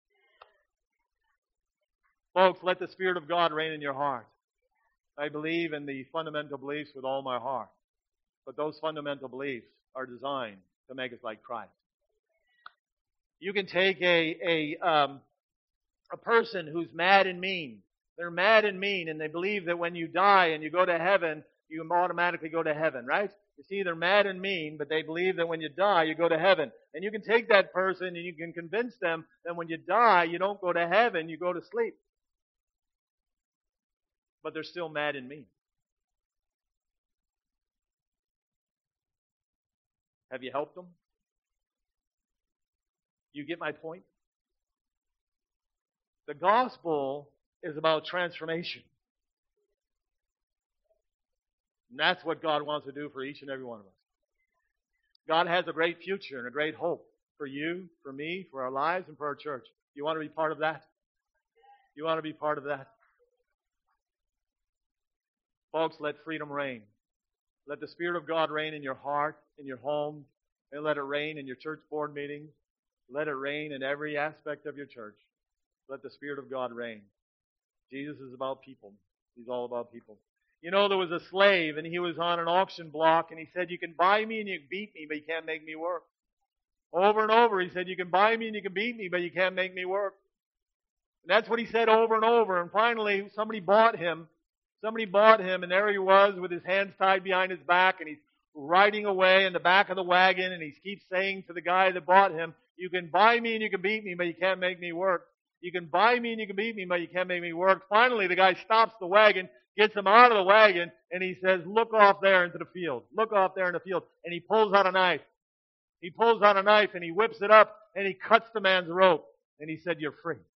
Folks, let the Spirit of God reign in your heart. I believe in the fundamental beliefs with all my heart. But those fundamental beliefs are designed to make us like Christ. You can take a person who's mad and mean. They're mad and mean, and they believe that when you die and you go to heaven, you automatically go to heaven, right? You see, they're mad and mean, but they believe that when you die, you go to heaven. And you can take that person and you can convince them that when you die, you don't go to heaven, you go to sleep. But they're still mad and mean. Have you helped them? You get my point? The gospel is about transformation. And that's what God wants to do for each and every one of us. God has a great future and a great hope for you, for me, for our lives, and for our church. You want to be part of that? You want to be part of that? Folks, let freedom reign. Let the Spirit of God reign in your heart, in your home, and let it reign in your church board meetings. Let it reign in every aspect of your church. Let the Spirit of God reign. Jesus is about people. He's all about people. You know, there was a slave, and he was on an auction block, and he said, you can buy me and you can beat me, but you can't make me work. Over and over, he said, you can buy me and you can beat me, but you can't make me work. And that's what he said over and over. And finally, somebody bought him. And there he was with his hands tied behind his back, and he's riding away in the back of the wagon, and he keeps saying to the guy that bought him, you can buy me and you can beat me, but you can't make me work. You can buy me and you can beat me, but you can't make me work. Finally, the guy stops the wagon, gets him out of the wagon, and he says, look off there into the field. Look off there in the field. And he pulls out a knife. He pulls out a knife, and he whips it up, and he cuts the man's rope. And he said, you're free.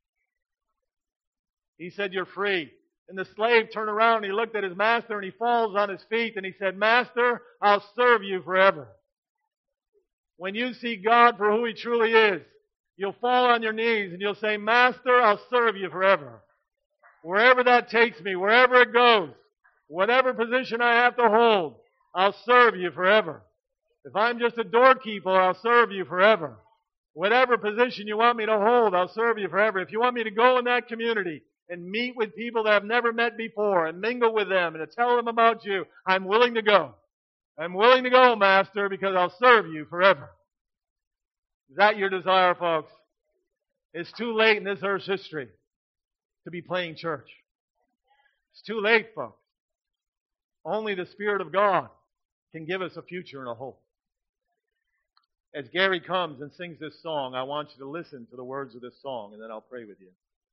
He said, you're free. And the slave turned around, and he looked at his master, and he falls on his feet, and he said, Master, I'll serve you forever. When you see God for who He truly is, you'll fall on your knees, and you'll say, Master, I'll serve you forever. Wherever that takes me, wherever it goes, whatever position I have to hold, I'll serve you forever. If I'm just a doorkeeper, I'll serve you forever. Whatever position you want me to hold, I'll serve you forever. If you want me to go in that community and meet with people that I've never met before and mingle with them and to tell them about you, I'm willing to go. I'm willing to go, Master, because I'll serve you forever. Is that your desire, folks? It's too late in this earth's history to be playing church. It's too late, folks. Only the Spirit of God can give us a future and a hope. As Gary comes and sings this song, I want you to listen to the words of this song, and then I'll pray with you.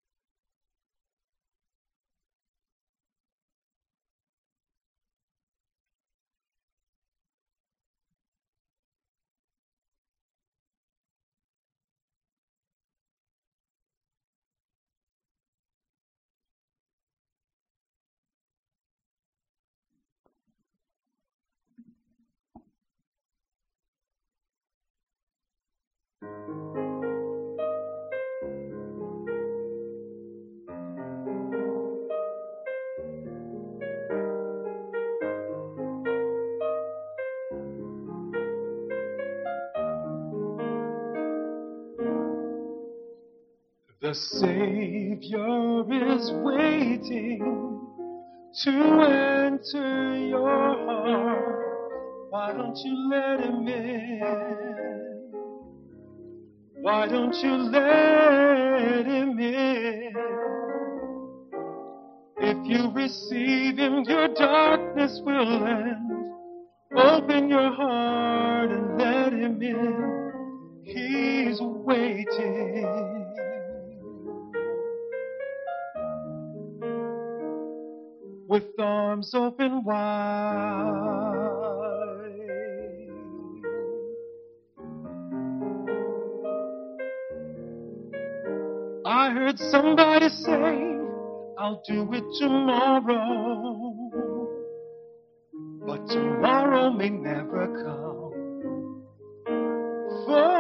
The Savior is waiting to enter your heart. Why don't you let Him in? Why don't you let Him in? If you receive Him, your darkness will end. Open your heart and let Him in. He's waiting. With arms open wide, I heard somebody say, I'll do it tomorrow, but tomorrow may never come for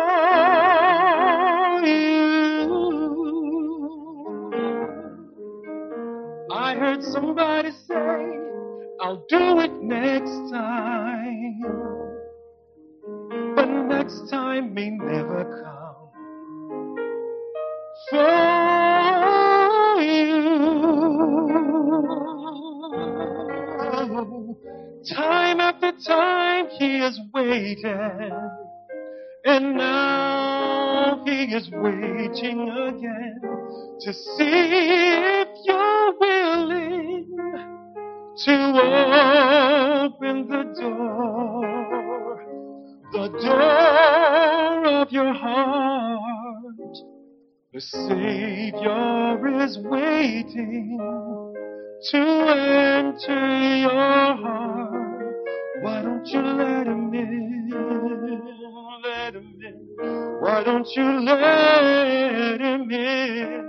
you. I heard somebody say, I'll do it next time, but next time may never come for you. Time after time He has waited, and now He is waiting again to see if you're willing to open the door of your heart. The Savior is waiting to enter your heart. Why don't you let Him in? Let Him in. Why don't you let Him in?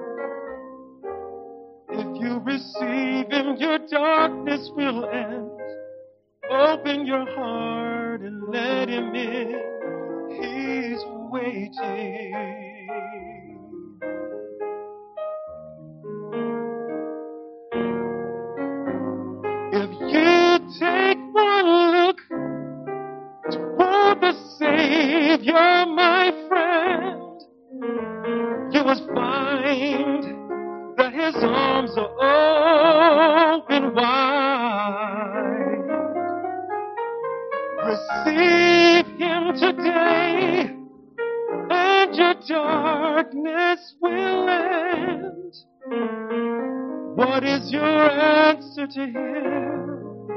If you receive Him, your darkness will end. Open your heart and let Him in. He's waiting. If you take one look toward the Savior, my friend, you will find that His arms are open wide. Receive Him today, and your darkness will end. What is your answer to Him?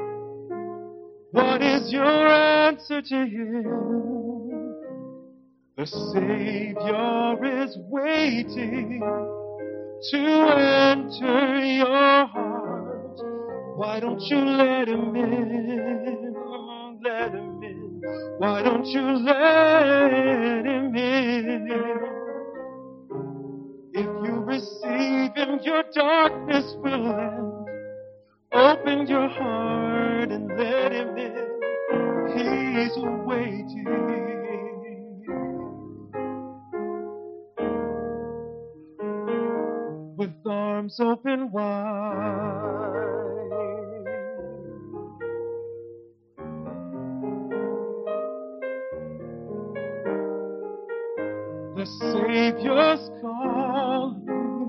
What is your answer to Him? The Savior is waiting to enter your heart. Why don't you let Him in? Let Him in. Why don't you let Him in? If you receive Him, your darkness will end. Open your heart and let Him in. He's waiting. With arms open wide. The Savior's calling.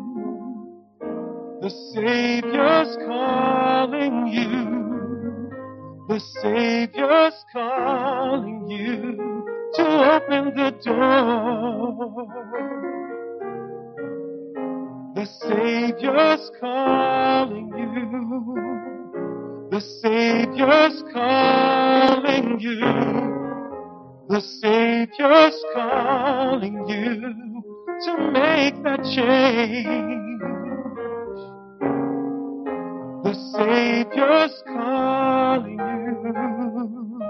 The Savior's calling you. The Savior's calling you to open the door. The Savior's calling you. The Savior's calling you. The Savior's calling you to make that change. The Savior's calling you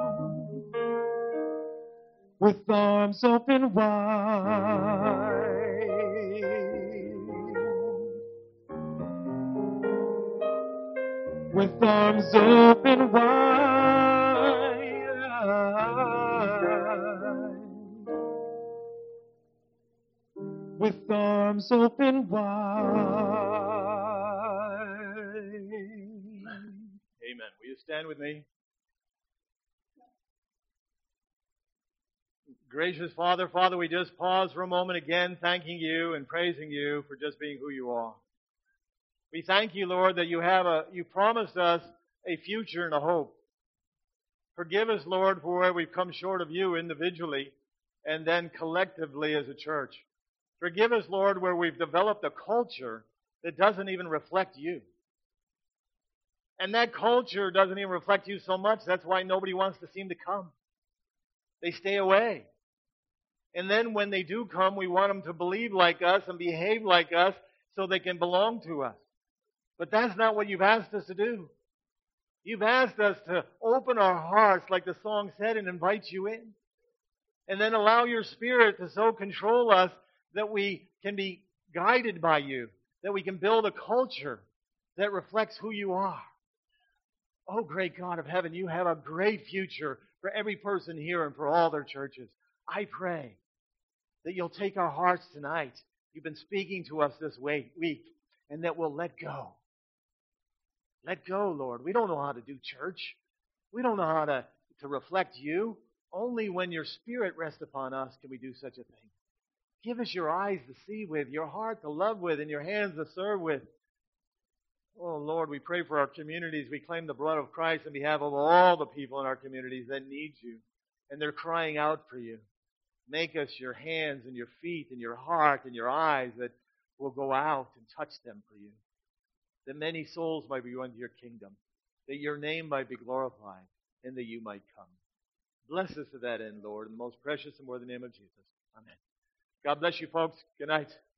with arms open wide. With arms open wide. With arms open wide. Amen. Will you stand with me? Gracious Father, we just pause for a moment again, thanking you and praising you for just being who you are. We thank you, Lord, that you promised us a future and a hope. Forgive us, Lord, for where we've come short of you individually and then collectively as a church. Forgive us, Lord, where we've developed a culture that doesn't even reflect you. And that culture doesn't even reflect you so much, that's why nobody wants to seem to come. They stay away. And then when they do come, we want them to believe like us and behave like us so they can belong to us. But that's not what you've asked us to do. You've asked us to open our hearts, like the song said, and invite you in. And then allow your Spirit to so control us that we can be guided by you, that we can build a culture that reflects who you are. Oh, great God of heaven, you have a great future for every person here and for all their churches. I pray that you'll take our hearts tonight. You've been speaking to us this week, and that we'll let go. Let go, Lord. We don't know how to do church. We don't know how to reflect you. Only when your Spirit rests upon us can we do such a thing. Give us your eyes to see with, your heart to love with, and your hands to serve with. Oh, Lord, we pray for our communities. We claim the blood of Christ on behalf of all the people in our communities that need you. And they're crying out for you. Make us your hands and your feet and your heart and your eyes that will go out and touch them for you. That many souls might be won to your kingdom. That your name might be glorified and that you might come. Bless us to that end, Lord, in the most precious and worthy name of Jesus. Amen. God bless you, folks. Good night.